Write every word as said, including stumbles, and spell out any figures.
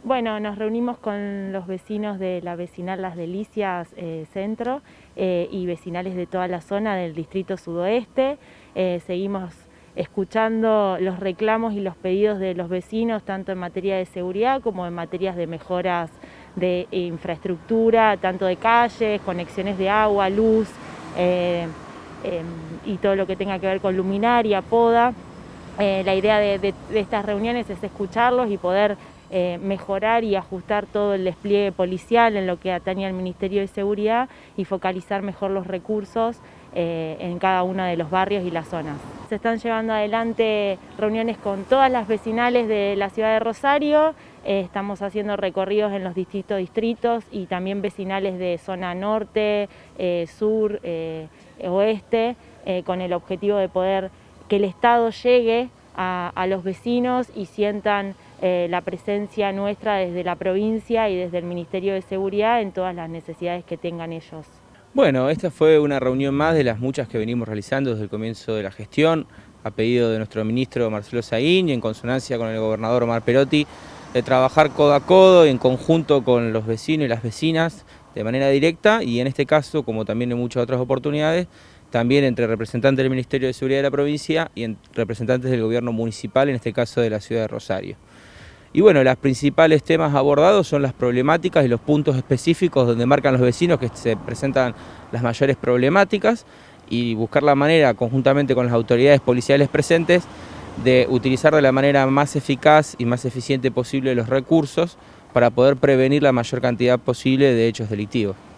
Bueno, nos reunimos con los vecinos de la vecinal Las Delicias eh, Centro eh, y vecinales de toda la zona del distrito sudoeste. Eh, seguimos escuchando los reclamos y los pedidos de los vecinos, tanto en materia de seguridad como en materias de mejoras de infraestructura, tanto de calles, conexiones de agua, luz eh, eh, y todo lo que tenga que ver con luminaria, poda. Eh, la idea de, de, de estas reuniones es escucharlos y poder eh, mejorar y ajustar todo el despliegue policial en lo que atañe al Ministerio de Seguridad y focalizar mejor los recursos eh, en cada uno de los barrios y las zonas. Se están llevando adelante reuniones con todas las vecinales de la ciudad de Rosario, eh, estamos haciendo recorridos en los distintos distritos y también vecinales de zona norte, eh, sur, eh, oeste, eh, con el objetivo de poder que el Estado llegue a, a los vecinos y sientan eh, la presencia nuestra desde la provincia y desde el Ministerio de Seguridad en todas las necesidades que tengan ellos. Bueno, esta fue una reunión más de las muchas que venimos realizando desde el comienzo de la gestión, a pedido de nuestro ministro Marcelo Saín y en consonancia con el gobernador Omar Perotti, de trabajar codo a codo y en conjunto con los vecinos y las vecinas de manera directa y en este caso, como también en muchas otras oportunidades, también entre representantes del Ministerio de Seguridad de la provincia y en representantes del gobierno municipal, en este caso de la ciudad de Rosario. Y bueno, los principales temas abordados son las problemáticas y los puntos específicos donde marcan los vecinos que se presentan las mayores problemáticas y buscar la manera, conjuntamente con las autoridades policiales presentes, de utilizar de la manera más eficaz y más eficiente posible los recursos para poder prevenir la mayor cantidad posible de hechos delictivos.